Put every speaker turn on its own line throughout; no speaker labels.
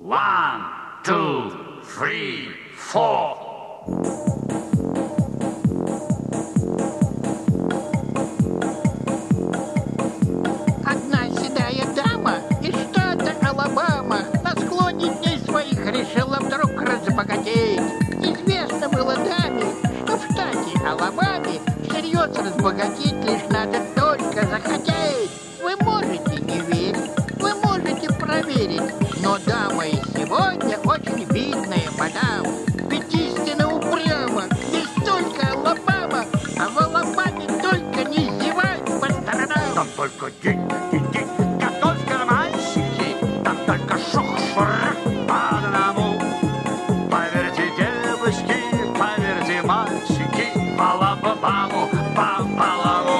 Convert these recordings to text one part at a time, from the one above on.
1, 2, 3, 4.
Одна седая дама из штата Алабама на склоне дней своих решила вдруг разбогатеть. Известно было даме, что в штате Алабаме всерьез разбогатеть лишь надо только захотеть. Вы можете не верить, вы можете проверить, но дама и сегодня очень видная мадам. Ведь истинно упрямо, здесь только Алабама, а в Алабаме только не зевать по сторонам.
Там только день, готовь карманчики, там только шух-шурах по одному. Поверьте, девочки, поверьте, мальчики, Алабаму, бам-баламу.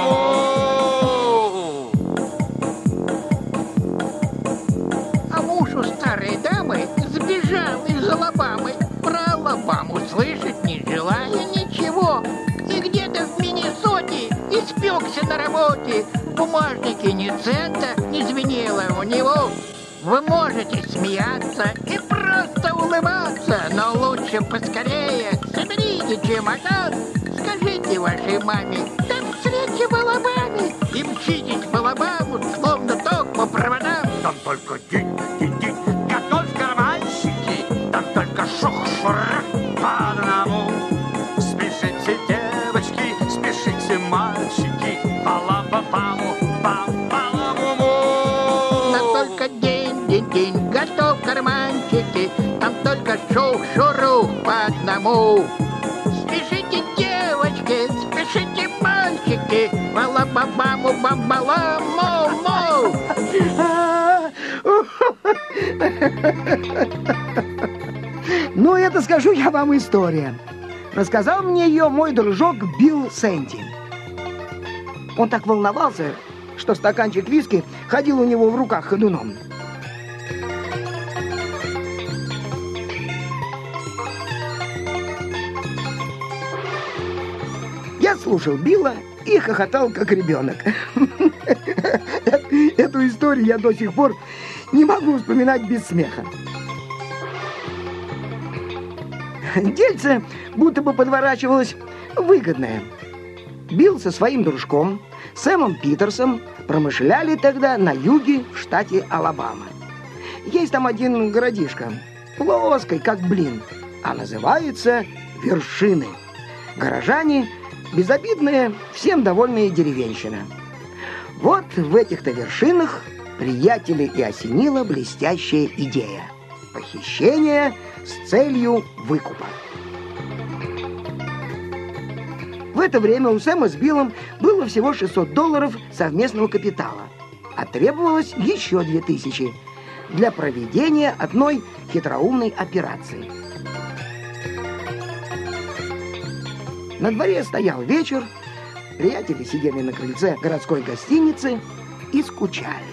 А муж у старой дамы сбежал из Алабамы. Про Алабаму слышать не желая ничего. И где-то в Миннесоте испекся на работе. В бумажнике ни цента не звенело у него. Вы можете смеяться и просто улыбаться, но лучше поскорее соберите чемодан. Скажите вашей маме, там встреча в Алабаме, и мчитесь в Алабаму, словно ток по проводам.
Там только день, готовь карманчики, там только шух-шурах по одному. Спешите, девочки, спешите, мальчики, Алабаму, бам-баламу.
Там только день, готов карманчики, там только шух-шурух по одному. Спешите, девочки, спешите, мальчики, Алабаму, бам-баламу.
Ну, это, скажу я вам, история. Рассказал мне ее мой дружок Билл Сэнди. Он так волновался, что стаканчик виски ходил у него в руках ходуном. Я слушал Билла и хохотал, как ребенок. Эту историю я до сих пор не могу вспоминать без смеха. Дельце будто бы подворачивалось выгодное. Билл со своим дружком Сэмом Питерсом промышляли тогда на юге в штате Алабама. Есть там один городишко, плоский, как блин, а называется Вершины. Горожане безобидные, всем довольные деревенщина. Вот в этих-то вершинах приятелей и осенила блестящая идея – похищение с целью выкупа. В это время у Сэма с Биллом было всего $600 совместного капитала, а требовалось еще 2000 для проведения одной хитроумной операции. На дворе стоял вечер, приятели сидели на крыльце городской гостиницы и скучали.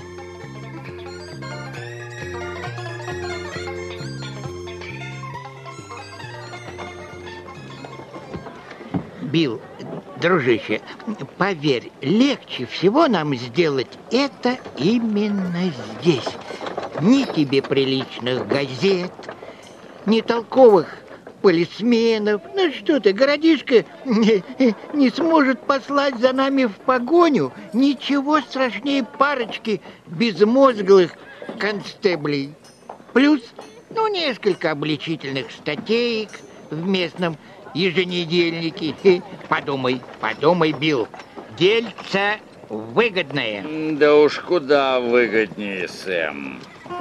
Билл, дружище, поверь, легче всего нам сделать это именно здесь. Ни тебе приличных газет, ни толковых полисменов. Ну что ты, городишко не сможет послать за нами в погоню. Ничего страшнее парочки безмозглых констеблей. Плюс, несколько обличительных статеек в местном еженедельники. Подумай, Билл. Дельце выгодное.
Да уж куда выгоднее, Сэм.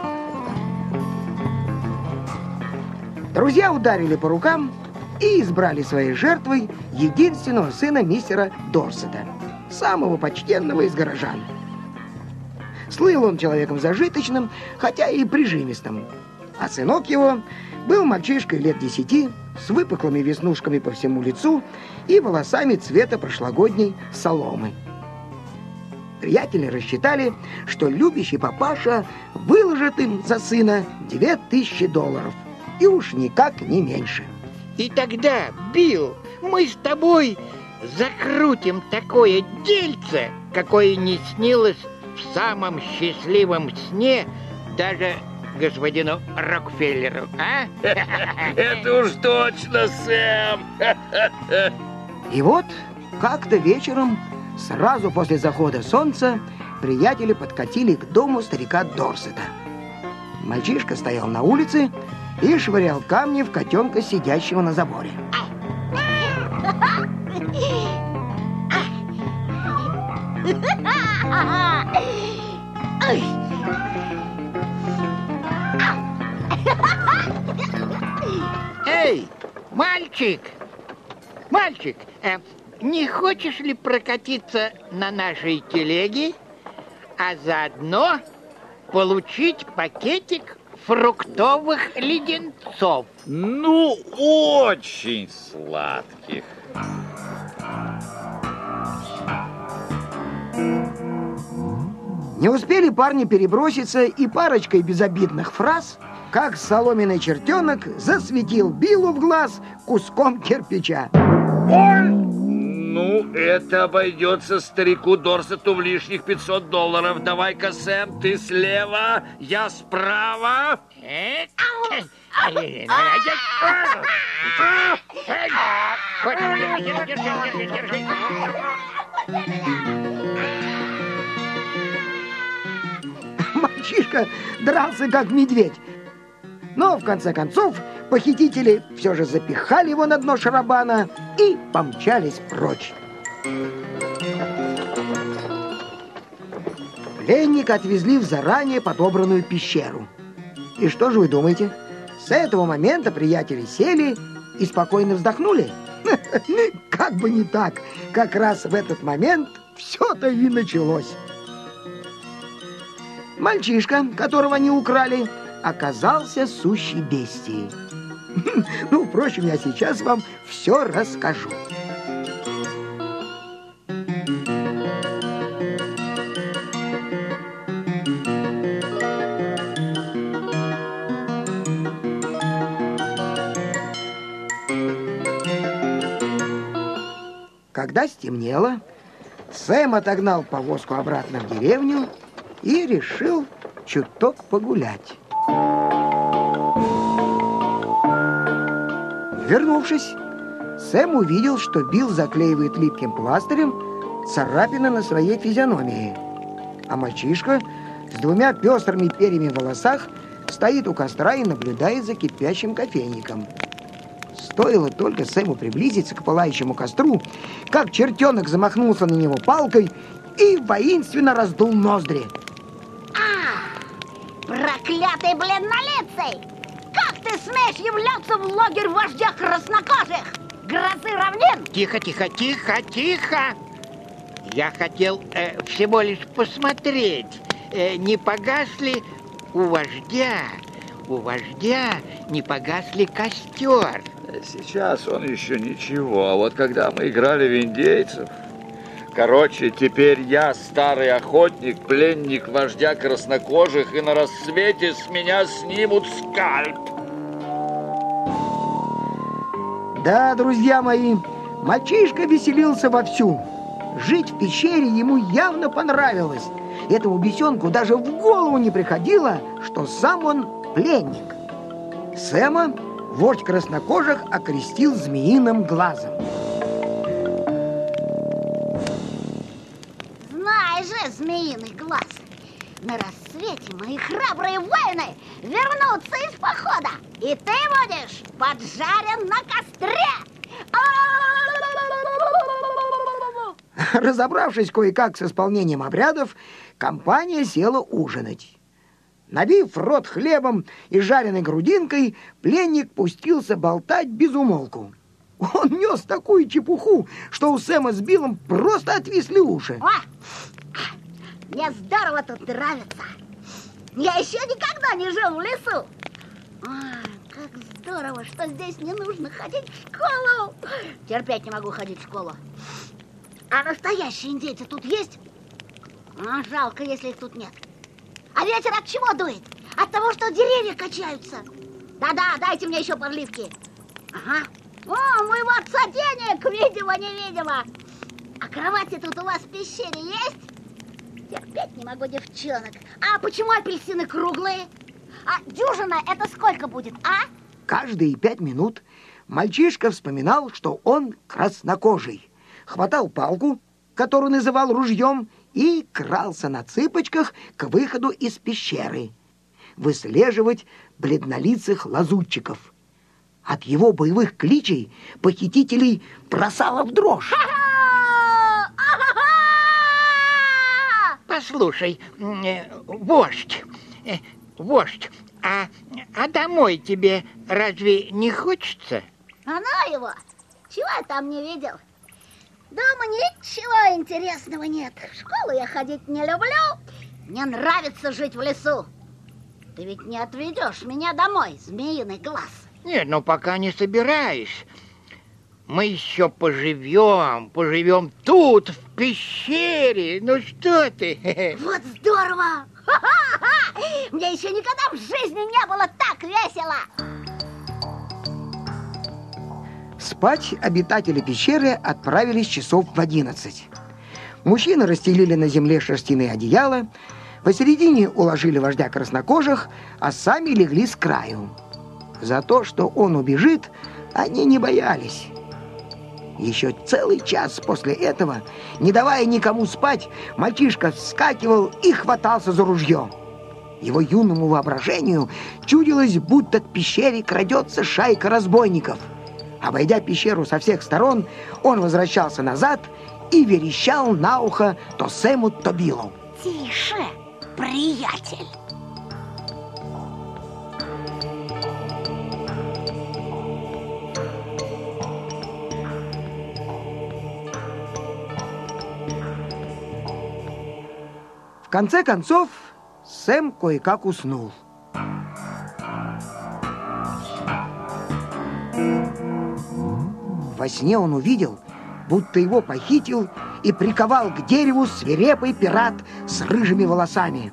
Друзья ударили по рукам и избрали своей жертвой единственного сына мистера Дорсета, самого почтенного из горожан. Слыл он человеком зажиточным, хотя и прижимистым, а сынок его был мальчишкой лет 10, с выпуклыми веснушками по всему лицу и волосами цвета прошлогодней соломы. Приятели рассчитали, что любящий папаша выложит им за сына $2000, и уж никак не меньше.
И тогда, Билл, мы с тобой закрутим такое дельце, какое не снилось в самом счастливом сне даже господину Рокфеллеру, а?
Это уж точно, Сэм.
И вот как-то вечером, сразу после захода солнца, приятели подкатили к дому старика Дорсета. Мальчишка стоял на улице и швырял камни в котенка, сидящего на заборе.
Эй, мальчик! Мальчик, не хочешь ли прокатиться на нашей телеге, а заодно получить пакетик фруктовых леденцов?
Ну, очень сладких.
Не успели парни переброситься и парочкой безобидных фраз, как соломенный чертенок засветил Биллу в глаз куском кирпича.
Ой! Ну, это обойдется старику Дорсету в лишних $500. Давай-ка, Сэм, ты слева, я справа.
Мальчишка дрался как медведь. Но, в конце концов, похитители все же запихали его на дно шарабана и помчались прочь. Пленника отвезли в заранее подобранную пещеру. И что же вы думаете? С этого момента приятели сели и спокойно вздохнули? Как бы не так. Как раз в этот момент все-то и началось. Мальчишка, которого они украли, оказался сущей бестией. Ну, впрочем, я сейчас вам все расскажу. Когда стемнело, Сэм отогнал повозку обратно в деревню и решил чуток погулять. Вернувшись, Сэм увидел, что Билл заклеивает липким пластырем царапины на своей физиономии, а мальчишка с 2 пестрыми перьями в волосах стоит у костра и наблюдает за кипящим кофейником. Стоило только Сэму приблизиться к пылающему костру, как чертенок замахнулся на него палкой и воинственно раздул ноздри.
Проклятый бледнолицый! Как ты смеешь являться в лагерь вождя краснокожих? Грозы равнин?
Тихо, тихо, тихо, тихо! Я хотел всего лишь посмотреть, не погас ли у вождя не погас ли костер.
Сейчас он еще ничего, а вот когда мы играли в индейцев... Короче, теперь я старый охотник, пленник вождя краснокожих, и на рассвете с меня снимут скальп.
Да, друзья мои, мальчишка веселился вовсю. Жить в пещере ему явно понравилось. Этому бесенку даже в голову не приходило, что сам он пленник. Сэма вождь краснокожих окрестил змеиным глазом.
Змеиный глаз. На рассвете мои храбрые воины вернутся из похода, и ты будешь поджарен на костре.
Разобравшись кое-как с исполнением обрядов, компания села ужинать. Набив рот хлебом и жареной грудинкой, пленник пустился болтать без умолку. Он нес такую чепуху, что у Сэма с Биллом просто отвисли уши.
Мне здорово тут нравится. Я еще никогда не жил в лесу. Как здорово, что здесь не нужно ходить в школу. Терпеть не могу ходить в школу. А настоящие индейцы тут есть? Жалко, если их тут нет. А ветер от чего дует? От того, что деревья качаются. Да-да, дайте мне еще подливки. Ага. О, мой вот сотейник, видимо-невидимо. А кровати тут у вас в пещере есть? Терпеть не могу девчонок. А почему апельсины круглые? А дюжина это сколько будет, а?
Каждые 5 минут мальчишка вспоминал, что он краснокожий. Хватал палку, которую называл ружьем, и крался на цыпочках к выходу из пещеры, выслеживать бледнолицых лазутчиков. От его боевых кличей похитителей бросало в дрожь.
Послушай, вождь, а домой тебе разве не хочется?
Она его? Чего я там не видел? Дома ничего интересного нет. В школу я ходить не люблю. Мне нравится жить в лесу. Ты ведь не отведешь меня домой, змеиный глаз.
Нет, ну пока не собираюсь. Мы еще поживем тут, в пещере. Ну что ты?
Вот здорово! Ха-ха-ха! Мне еще никогда в жизни не было так весело!
Спать обитатели пещеры отправились часов в 11. Мужчины расстелили на земле шерстяные одеяла, посередине уложили вождя краснокожих, а сами легли с краю. За то, что он убежит, они не боялись. Еще целый час после этого, не давая никому спать, мальчишка вскакивал и хватался за ружье. Его юному воображению чудилось, будто к пещере крадется шайка разбойников. Обойдя пещеру со всех сторон, он возвращался назад и верещал на ухо то Сэму, то Биллу.
Тише, приятель!
В конце концов, Сэм кое-как уснул. Во сне он увидел, будто его похитил и приковал к дереву свирепый пират с рыжими волосами.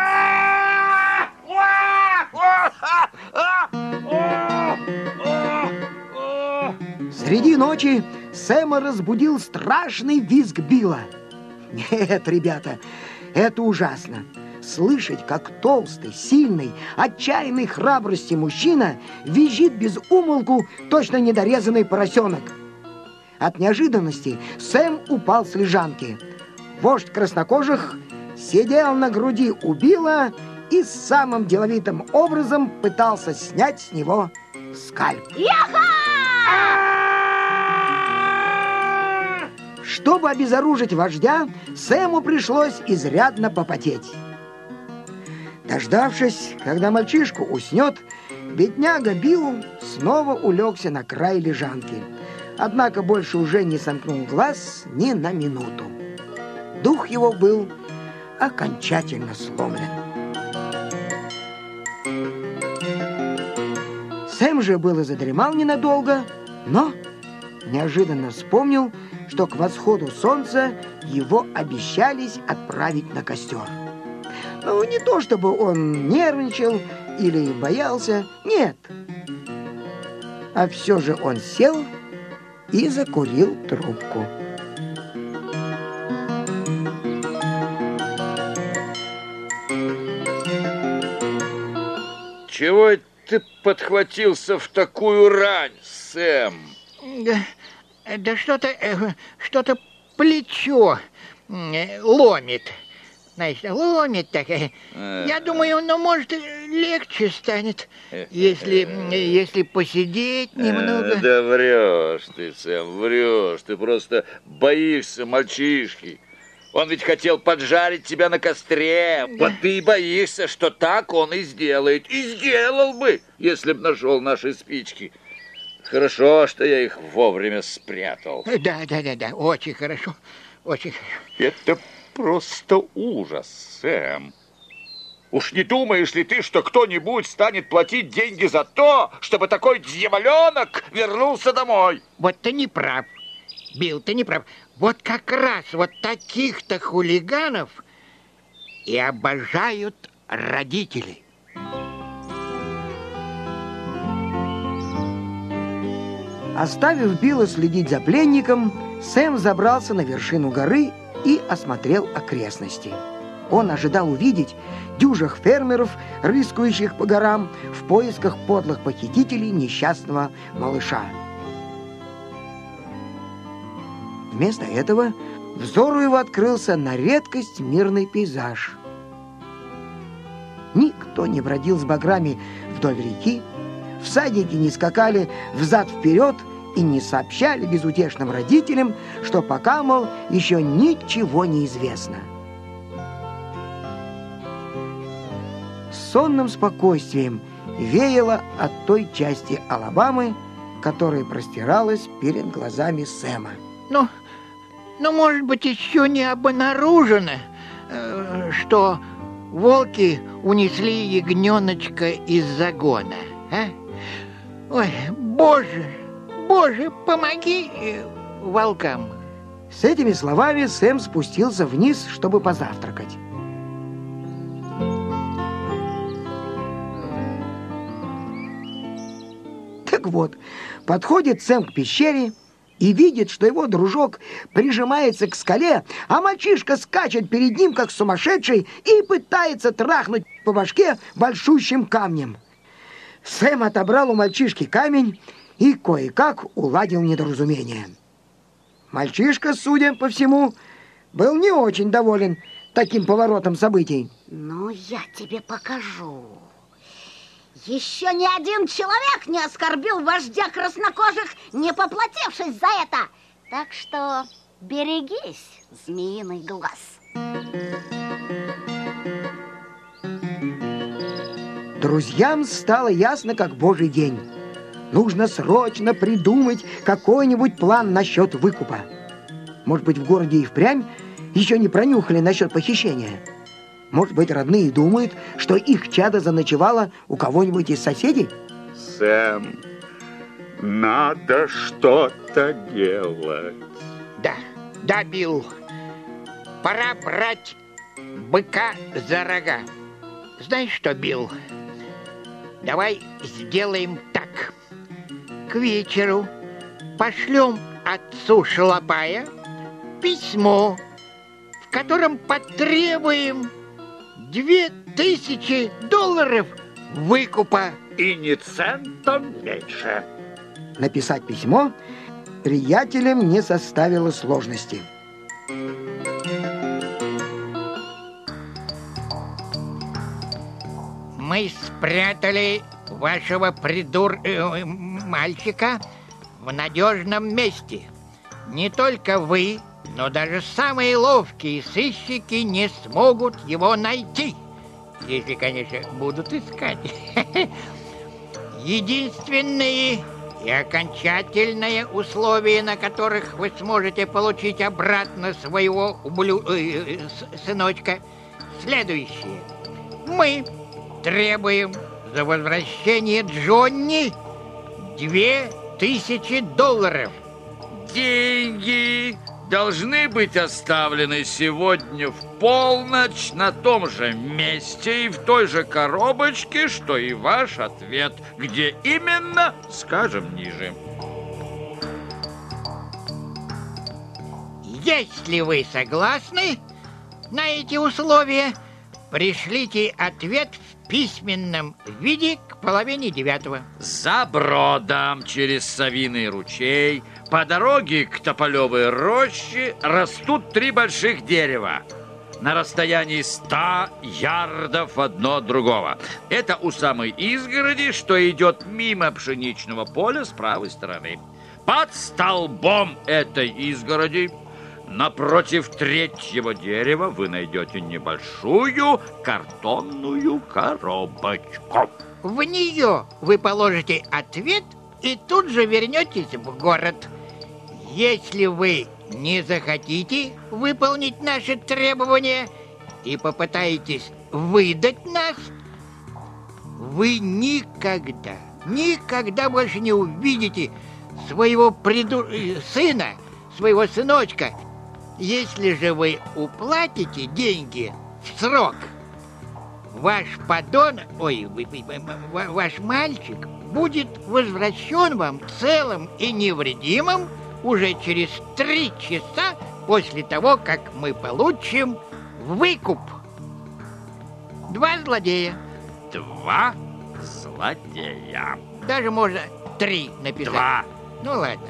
Среди ночи Сэма разбудил страшный визг Билла. Нет, ребята, это ужасно. Слышать, как толстый, сильный, отчаянной храбрости мужчина визжит без умолку точно недорезанный поросенок. От неожиданности Сэм упал с лежанки. Вождь краснокожих сидел на груди у Билла и самым деловитым образом пытался снять с него скальп. Чтобы обезоружить вождя, Сэму пришлось изрядно попотеть. Дождавшись, когда мальчишка уснет, бедняга Билл снова улегся на край лежанки. Однако больше уже не сомкнул глаз ни на минуту. Дух его был окончательно сломлен. Сэм же было задремал ненадолго, но неожиданно вспомнил, что к восходу солнца его обещались отправить на костер. Ну, не то чтобы он нервничал или боялся, нет. А все же он сел и закурил трубку.
Чего ты подхватился в такую рань, Сэм?
Да что-то плечо ломит. Знаешь, ломит так. Я думаю, может, легче станет, если посидеть немного.
Да врешь ты, Сэм, врешь. Ты просто боишься мальчишки. Он ведь хотел поджарить тебя на костре. Да. Вот ты и боишься, что так он и сделает. И сделал бы, если б нашел наши спички. Хорошо, что я их вовремя спрятал.
Да, очень хорошо, очень хорошо.
Это просто ужас, Сэм. Уж не думаешь ли ты, что кто-нибудь станет платить деньги за то, чтобы такой дьяволенок вернулся домой?
Вот ты не прав, Билл, ты не прав. Вот как раз вот таких-то хулиганов и обожают родители.
Оставив Билла следить за пленником, Сэм забрался на вершину горы и осмотрел окрестности. Он ожидал увидеть дюжих фермеров, рыскающих по горам в поисках подлых похитителей несчастного малыша. Вместо этого взору его открылся на редкость мирный пейзаж. Никто не бродил с баграми вдоль реки, всадники не скакали взад-вперед и не сообщали безутешным родителям, что пока, мол, еще ничего не известно. Сонным спокойствием веяло от той части Алабамы, которая простиралась перед глазами Сэма.
Ну, может быть, еще не обнаружено, что волки унесли ягненочка из загона, а? Ой, Боже, помоги волкам.
С этими словами Сэм спустился вниз, чтобы позавтракать. Так вот, подходит Сэм к пещере и видит, что его дружок прижимается к скале, а мальчишка скачет перед ним, как сумасшедший, и пытается трахнуть по башке большущим камнем. Сэм отобрал у мальчишки камень и кое-как уладил недоразумение. Мальчишка, судя по всему, был не очень доволен таким поворотом событий.
Ну, я тебе покажу. Еще ни один человек не оскорбил вождя краснокожих, не поплатившись за это. Так что берегись, змеиный глаз.
Друзьям стало ясно, как божий день. Нужно срочно придумать какой-нибудь план насчет выкупа. Может быть, в городе и впрямь еще не пронюхали насчет похищения. Может быть, родные думают, что их чадо заночевало у кого-нибудь из соседей?
Сэм, надо что-то делать.
Да, Билл. Пора брать быка за рога. Знаешь что, Билл? Давай сделаем так. К вечеру пошлем отцу Шалопая письмо, в котором потребуем $2000 выкупа.
И ни центом меньше.
Написать письмо приятелям не составило сложности.
Мы спрятали вашего мальчика в надежном месте. Не только вы, но даже самые ловкие сыщики не смогут его найти. Если, конечно, будут искать. Единственные и окончательные условия, на которых вы сможете получить обратно своего сыночка, следующие. Мы требуем за возвращение Джонни $2000.
Деньги должны быть оставлены сегодня в полночь на том же месте и в той же коробочке, что и ваш ответ. Где именно, скажем ниже.
Если вы согласны на эти условия, пришлите ответ в письменном виде к 8:30.
За бродом через Совиный ручей по дороге к Тополевой роще растут 3 больших дерева на расстоянии 100 ярдов одно от другого. Это у самой изгороди, что идет мимо пшеничного поля с правой стороны. Под столбом этой изгороди, напротив 3-го дерева, вы найдете небольшую картонную коробочку.
В нее вы положите ответ и тут же вернетесь в город. Если вы не захотите выполнить наши требования и попытаетесь выдать нас, вы никогда больше не увидите своего сына, своего сыночка. Если же вы уплатите деньги в срок, ваш ваш мальчик будет возвращен вам целым и невредимым уже через 3 часа после того, как мы получим выкуп. 2 злодея.
2 злодея.
Даже можно 3 написать.
2.
Ну ладно.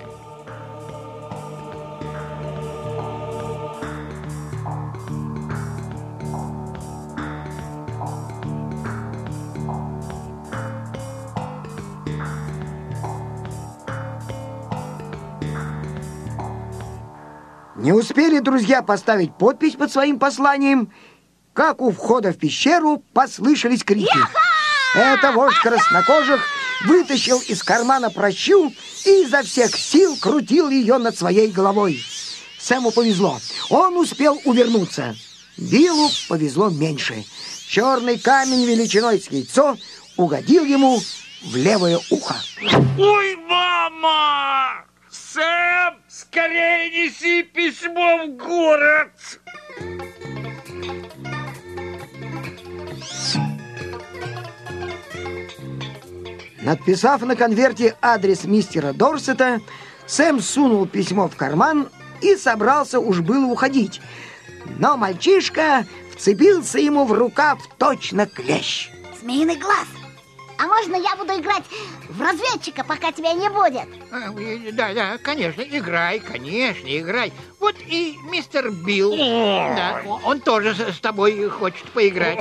Не успели друзья поставить подпись под своим посланием, как у входа в пещеру послышались крики. Это вождь краснокожих вытащил из кармана пращу и изо всех сил крутил ее над своей головой. Сэму повезло, он успел увернуться. Биллу повезло меньше. Черный камень величиной с яйцо угодил ему в левое ухо.
Ой, мама! Сэм, скорее неси письмо в город!
Надписав на конверте адрес мистера Дорсета, Сэм сунул письмо в карман и собрался уж было уходить. Но мальчишка вцепился ему в рукав точно клещ.
Змеиный глаз. А можно я буду играть в разведчика, пока тебя не будет?
Да, конечно, играй, Вот и мистер Билл. Да, он тоже с тобой хочет поиграть.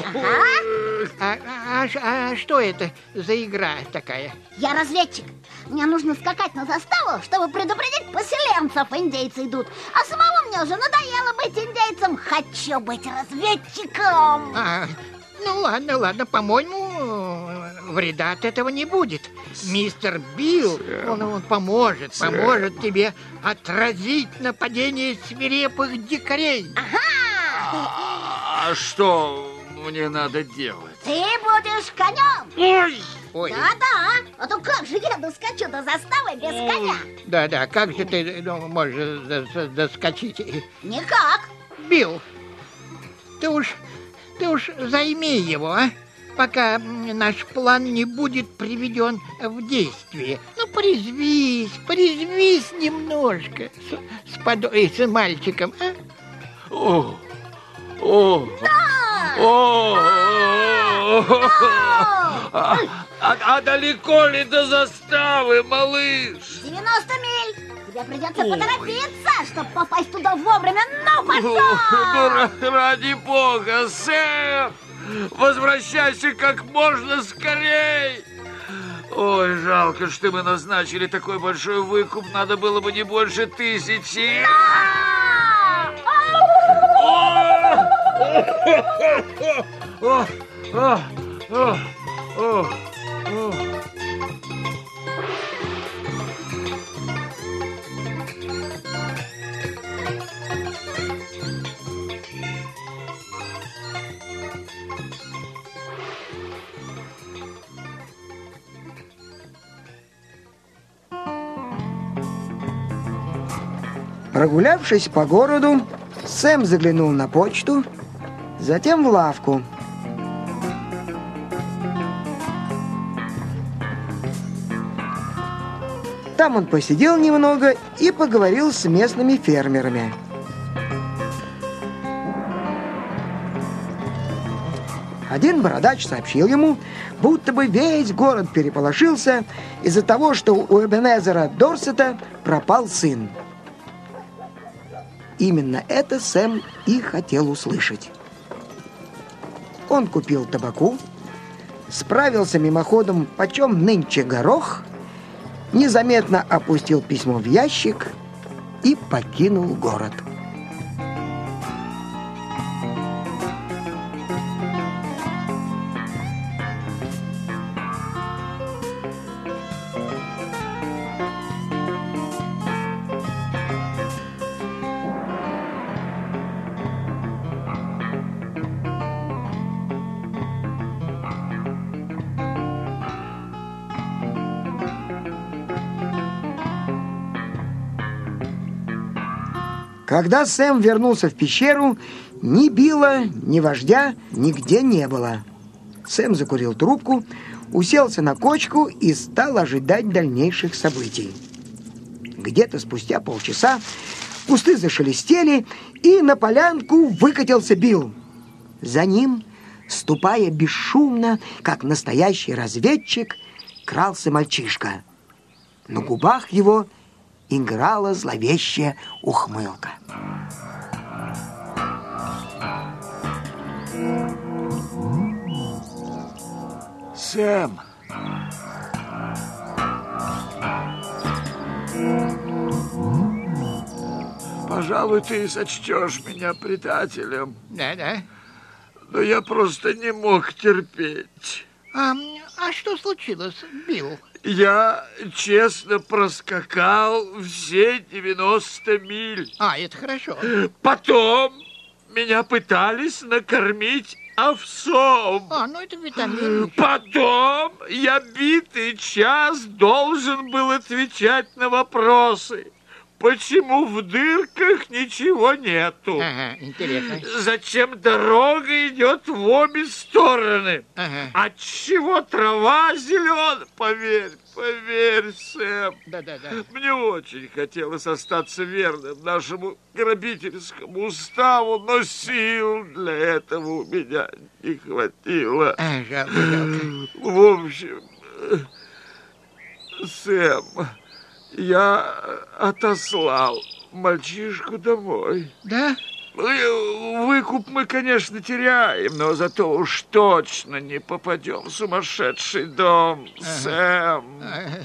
А что это за игра такая?
Я разведчик. Мне нужно скакать на заставу, чтобы предупредить поселенцев. Индейцы идут. А самому мне уже надоело быть индейцем. Хочу быть разведчиком.
Ну ладно, по-моему, вреда от этого не будет. Мистер Билл, он поможет тебе отразить нападение свирепых дикарей.
А что мне надо делать?
Ты будешь конем.
Ой.
Да, а то как же я доскочу до заставы без коня?
Да, как же ты можешь доскочить?
Никак.
Билл, ты уж займи его, пока наш план не будет приведен в действие. Ну, порезвись немножко с мальчиком,
А далеко ли до заставы, малыш?
90 миль. Тебе придется поторопиться, чтобы попасть туда вовремя. Ну, пошел!
Ради бога, Сэм! Возвращайся как можно скорей! Ой, жалко, что мы назначили такой большой выкуп. Надо было бы не больше 1000.
Прогулявшись по городу, Сэм заглянул на почту, затем в лавку. Там он посидел немного и поговорил с местными фермерами. Один бородач сообщил ему, будто бы весь город переполошился из-за того, что у Эбенезера Дорсета пропал сын. Именно это Сэм и хотел услышать. Он купил табаку, справился мимоходом, почем нынче горох, незаметно опустил письмо в ящик и покинул город. Когда Сэм вернулся в пещеру, ни Билла, ни вождя нигде не было. Сэм закурил трубку, уселся на кочку и стал ожидать дальнейших событий. Где-то спустя полчаса кусты зашелестели, и на полянку выкатился Билл. За ним Ступая бесшумно, как настоящий разведчик, крался мальчишка. На губах его играла зловещая ухмылка.
Сэм! Пожалуй, ты сочтешь меня предателем.
Да.
Но я просто не мог терпеть.
А что случилось, Билл?
Я честно проскакал все 90 миль.
Это хорошо.
Потом меня пытались накормить овсом.
Это витамин.
Потом я битый час должен был отвечать на вопросы. Почему в дырках ничего нету?
Интересно.
Зачем дорога идет в обе стороны? Отчего трава зеленая? Поверь, Сэм.
Да.
Мне очень хотелось остаться верным нашему грабительскому уставу, но сил для этого у меня не хватило.
Жалко.
В общем, Сэм, я отослал мальчишку домой.
Да?
Выкуп мы, конечно, теряем, но зато уж точно не попадем в сумасшедший дом, Сэм.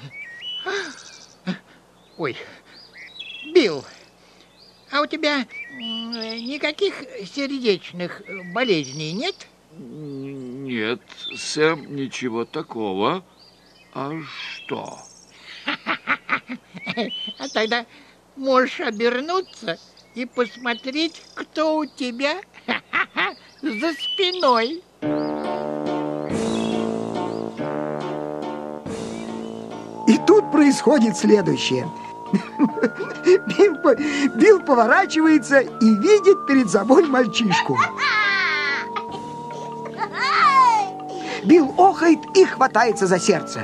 Ой, Билл, а у тебя никаких сердечных болезней нет?
Нет, Сэм, ничего такого. А что?
А тогда можешь обернуться и посмотреть, кто у тебя за спиной.
И тут происходит следующее. Билл поворачивается и видит перед собой мальчишку. Билл охает и хватается за сердце.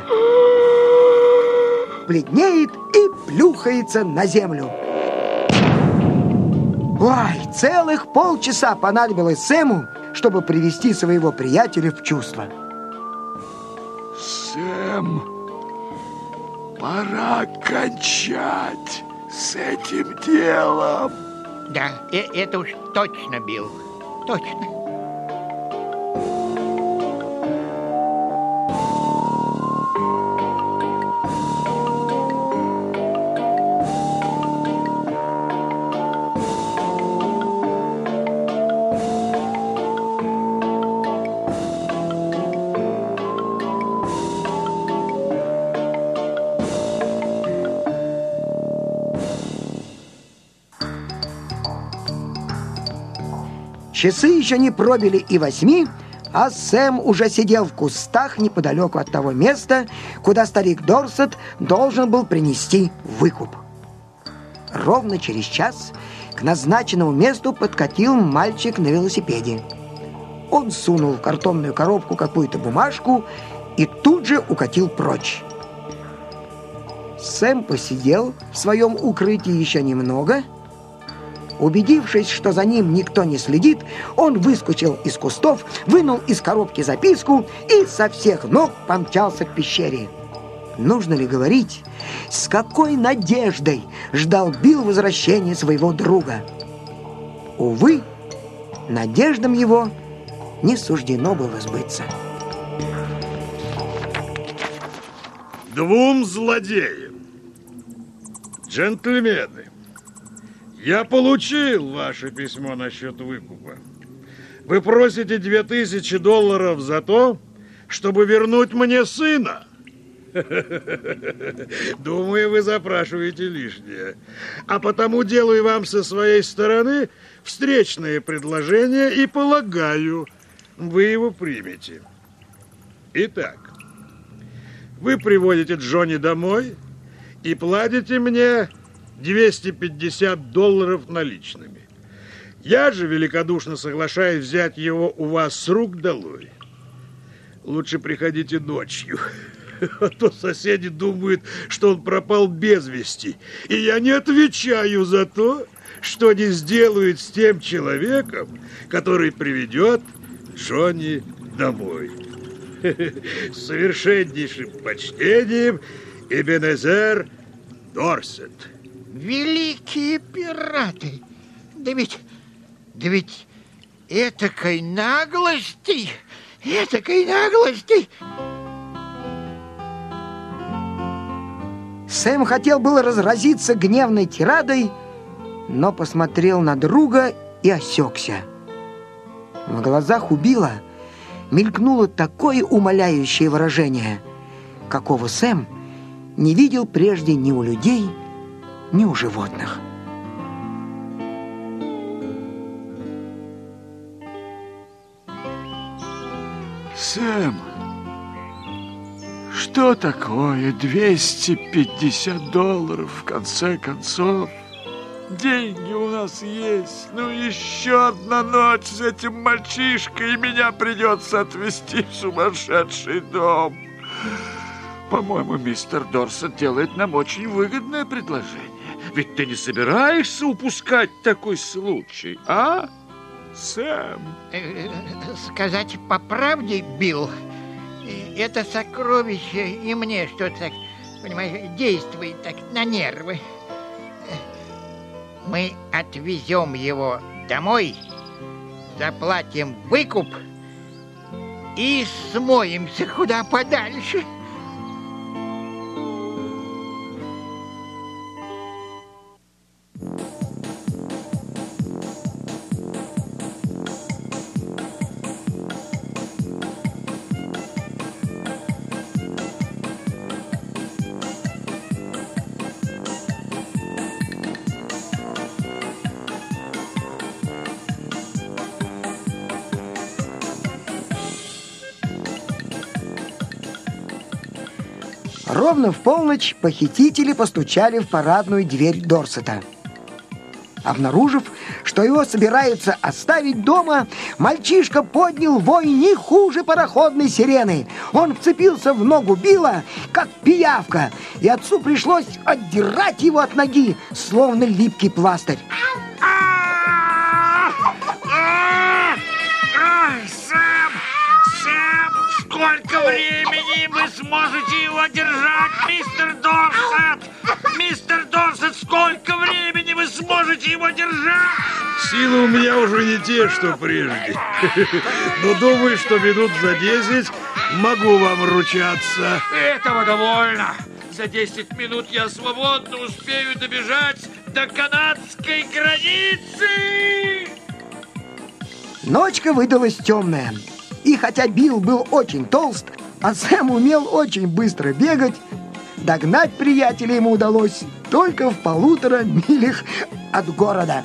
Бледнеет и плюхается на землю. Ой, целых полчаса понадобилось Сэму, чтобы привести своего приятеля в чувство.
Сэм, пора кончать с этим делом.
Да, это уж точно, Билл, точно.
Часы еще не пробили и 8, а Сэм уже сидел в кустах неподалеку от того места, куда старик Дорсет должен был принести выкуп. Ровно через час к назначенному месту подкатил мальчик на велосипеде. Он сунул в картонную коробку какую-то бумажку и тут же укатил прочь. Сэм посидел в своем укрытии еще немного. Убедившись, что за ним никто не следит, он выскочил из кустов, вынул из коробки записку и со всех ног помчался к пещере. Нужно ли говорить, с какой надеждой ждал Билл возвращения своего друга? Увы, надеждам его не суждено было сбыться.
Двум злодеям. Джентльмены, я получил ваше письмо насчет выкупа. Вы просите $2000 за то, чтобы вернуть мне сына. Думаю, вы запрашиваете лишнее. А потому делаю вам со своей стороны встречное предложение и полагаю, вы его примете. Итак, вы приводите Джонни домой и платите мне $250 наличными. Я же великодушно соглашаюсь взять его у вас с рук долой. Лучше приходите ночью, а то соседи думают, что он пропал без вести. И я не отвечаю за то, что они сделают с тем человеком, который приведет Джонни домой. С совершеннейшим почтением, Эбенезер Дорсет.
Великие пираты! Да ведь этакой наглости!
Сэм хотел было разразиться гневной тирадой, но посмотрел на друга и осекся. В глазах у Билла мелькнуло такое умоляющее выражение, какого Сэм не видел прежде ни у людей, ни у животных.
Сэм, что такое $250 в конце концов? Деньги у нас есть. Ну, еще одна ночь с этим мальчишкой, и меня придется отвезти в сумасшедший дом. По-моему, мистер Дорсет делает нам очень выгодное предложение. Ведь ты не собираешься упускать такой случай, а, Сэм?
Сказать по правде, Билл, это сокровище и мне что-то так, понимаешь, действует так на нервы. Мы отвезем его домой, заплатим выкуп и смоемся куда подальше.
Ровно в полночь похитители постучали в парадную дверь Дорсета. Обнаружив, что его собираются оставить дома, мальчишка поднял вой не хуже пароходной сирены. Он вцепился в ногу Билла, как пиявка, и отцу пришлось отдирать его от ноги, словно липкий пластырь.
Сколько времени вы сможете его держать, мистер Дорсет? Мистер Дорсет, сколько времени вы сможете его держать?
Силы у меня уже не те, что прежде. Но думаю, что минут за 10 могу вам ручаться.
Этого довольно. За 10 минут я свободно успею добежать до канадской границы.
Ночка выдалась темная. И хотя Билл был очень толст, а Сэм умел очень быстро бегать, догнать приятеля ему удалось только в 1,5 милях от города.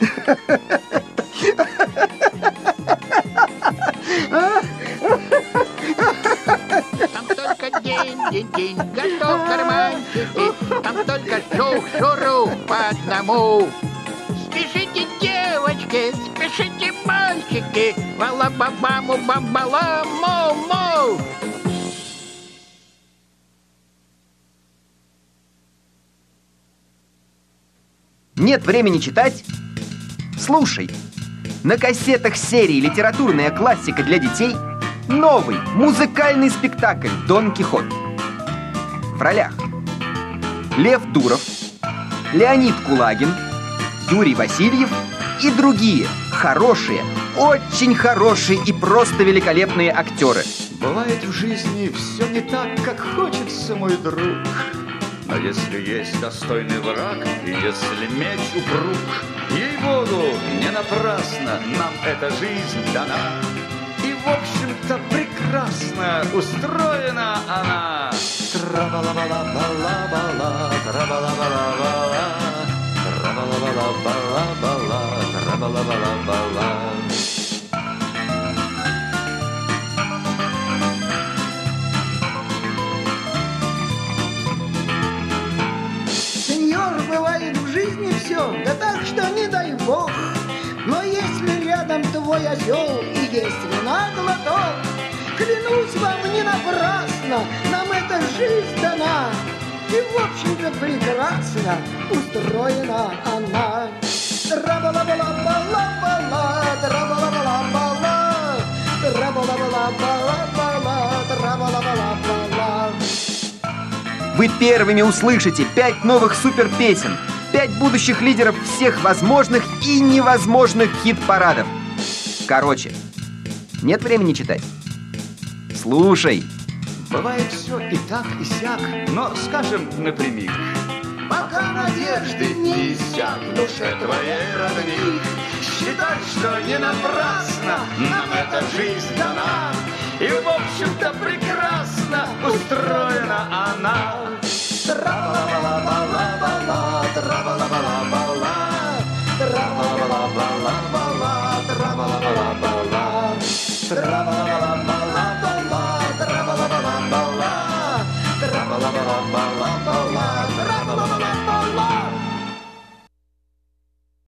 Там только день, готов карманчики, там только шух-шуру по одному. Спешите, девочки, спешите, мальчики, бала-ба-баму-бам-бала-му-му.
Нет времени читать? Слушай, на кассетах серии «Литературная классика для детей» новый музыкальный спектакль «Дон Кихот». В ролях Лев Дуров, Леонид Кулагин, Юрий Васильев и другие хорошие, очень хорошие и просто великолепные актеры.
Бывает в жизни все не так, как хочется, мой друг.
Но если есть достойный враг, и если меч упруг, ей-богу, не напрасно нам эта жизнь дана. И, в общем-то, прекрасно устроена она.
Тра-ба-ла-ба-ла-ба-ла-ба-ла, тра-ба-ла-ба-ла-ба-ла, тра-ба-ла-ба-ла-ба-ла-ба-ла, тра-ба-ла-ба-ла-ба-ла.
Сеньор, бывает в жизни все, да так, что не дай бог. Но если рядом твой осел и есть вина глоток, клянусь вам, не напрасно нам эта жизнь дана. И, в общем-то, прекрасно устроена она. Тра-ба-ла-ба-ла-ба-ла-ба-ла, тра-ба-ла-ба-ла-ба-ла,
Вы первыми услышите 5 новых суперпесен, 5 будущих лидеров всех возможных и невозможных хит-парадов. Короче, нет времени читать? Слушай.
Бывает все и так, и сяк, но скажем напрямик: пока надежды не иссяк в душе твоей родных, считай, что не напрасно нам эта жизнь дана, и, в общем-то, прекрасно устроена она. Тра-ла-ла-ла-ла-ла-ла, тра-ла-ла-ла-ла-ла, тра-ла-ла-ла-ла-ла.